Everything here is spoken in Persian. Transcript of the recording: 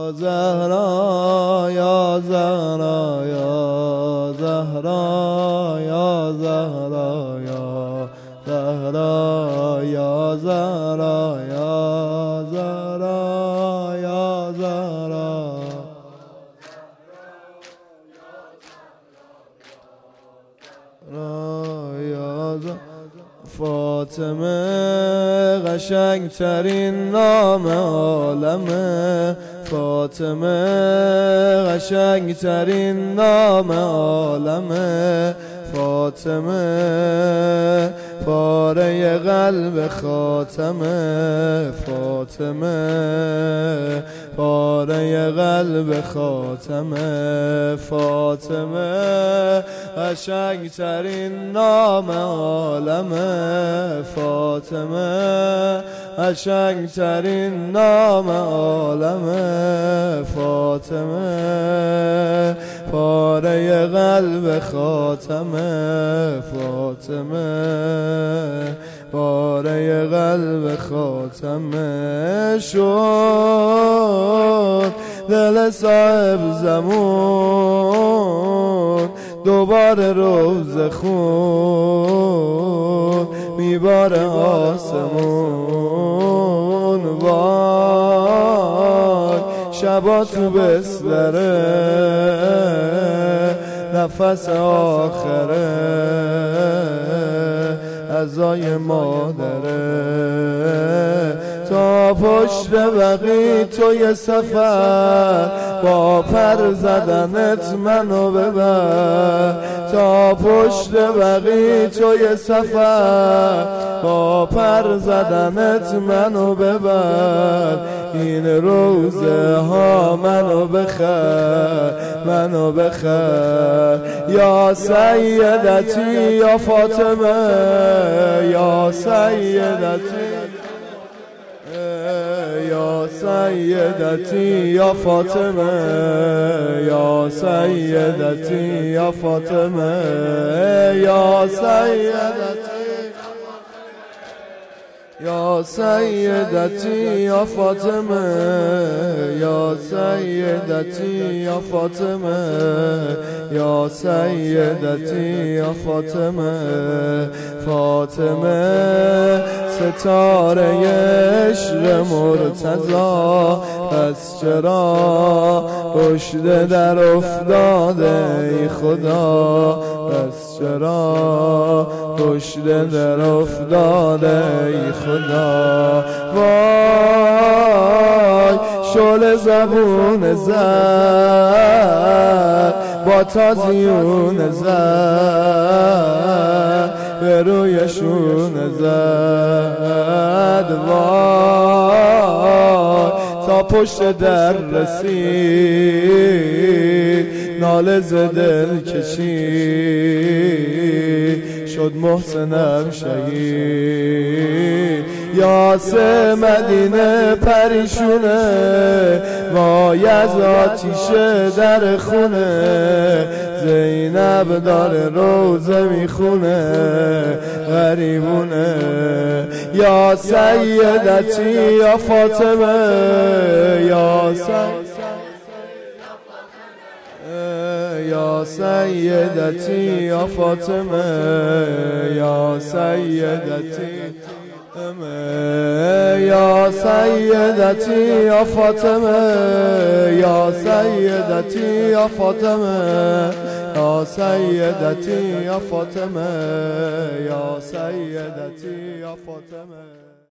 زهرا یا زهرا یا زهرا یا زهرا یا زهرا یا زهرا یا زهرا یا زهرا فاطمه قشنگترین نام عالمه، فاطمه قشنگترین نام عالمه، فاطمه پاره قلب خاتمه، فاطمه پاره قلب خاتمه، فاطمه قشنگترین نام عالمه، فاطمه قشنگترین نام عالمه، فاطمه پاره قلب خاتمه، فاطمه پاره قلب خاتمه شد دل صاحب زمان دوباره روز خون میباره آسمون، وای شبا تو بستره نفس آخره عزای مادره، تا پشت بقی توی سفر با پر زدنت منو ببر، تا پشت بقی توی سفر با پر زدنت منو ببر، این روزه ها منو بخر منو بخر، یا سیدتی یا فاطمه یا سیدتی یا سیدتی یا فاطمه یا سیدتی یا فاطمه یا سیدتی یا سیدتی یا فاطمه یا سیدتی یا فاطمه یا سیدتی یا فاطمه، فاطمه ستاره عشق مرتضی، پس چرا پشت در افتاده ای خدا، پس چرا پشت در افتاده ای خدا، وای شعله زبون زد با تازیون زد به رویشون زد، وای تا پشت در رسید ناله ز دل کشید، شد محسنم شهید، یاسه مدینه پریشونه وای از آتیش در خونه، زینب داره روزه میخونه غریبونه، یا سیدتی یا فاطمه یا یا سیدتی یا فاطمه یا سیدتی یا سیدتی یا فاطمه یا سیدتی یا فاطمه یا سیدتی یا فاطمه یا سیدتی یا فاطمه.